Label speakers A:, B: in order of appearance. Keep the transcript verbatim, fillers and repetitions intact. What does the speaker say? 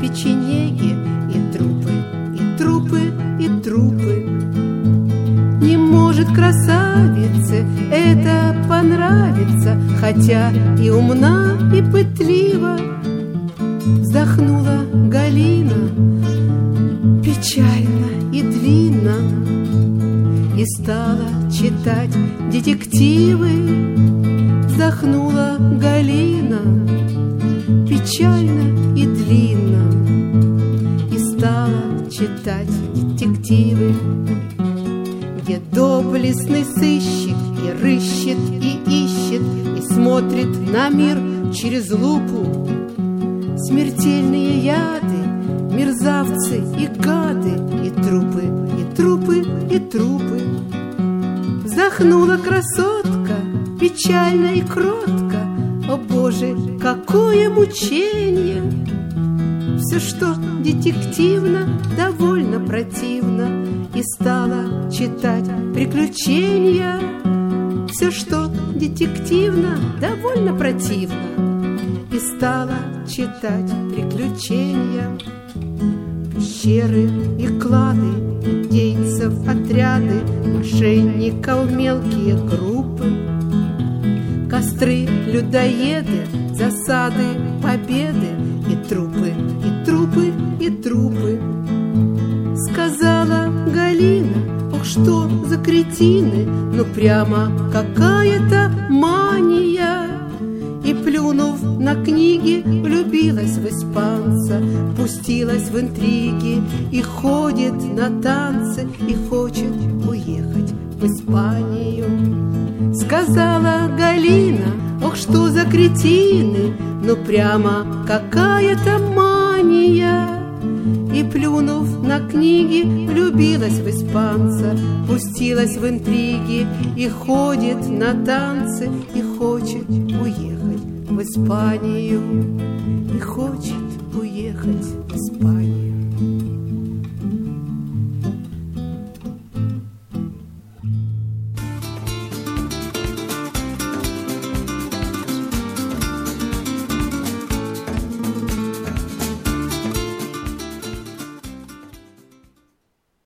A: печенеги, и трупы, и трупы, и трупы. Не может красавице это понравиться, хотя и умна, и пытлива. Вздохнула Галина печально и длинно и стала читать детективы. Вздохнула Галина печально и длинно и стала читать детективы, где доблестный сыщик и рыщет, и ищет, и смотрит на мир через лупу. Смертельные яды, мерзавцы и гады, и трупы, и трупы, и трупы. Вздохнула красотка печально и кротко: о Боже, какое мучение! Все, что детективно, довольно противно, и стала читать приключения. Все, что детективно, довольно противно, и стала читать приключения. Пещеры и клады, индейцев отряды, мошенников мелкие группы, костры, людоеды, засады, победы, и трупы, и трупы, и трупы. Сказала Галина: ох, что за кретины, ну прямо какая-то мания. И, плюнув на книги, влюбилась в испанца, пустилась в интриги и ходит на танцы, и хочет уехать в Испанию. Сказала Галина: ох, что за кретины, ну прямо какая-то мания. И, плюнув на книги, влюбилась в испанца, пустилась в интриги и ходит на танцы, и хочет уехать в Испанию, и хочет уехать в Испанию.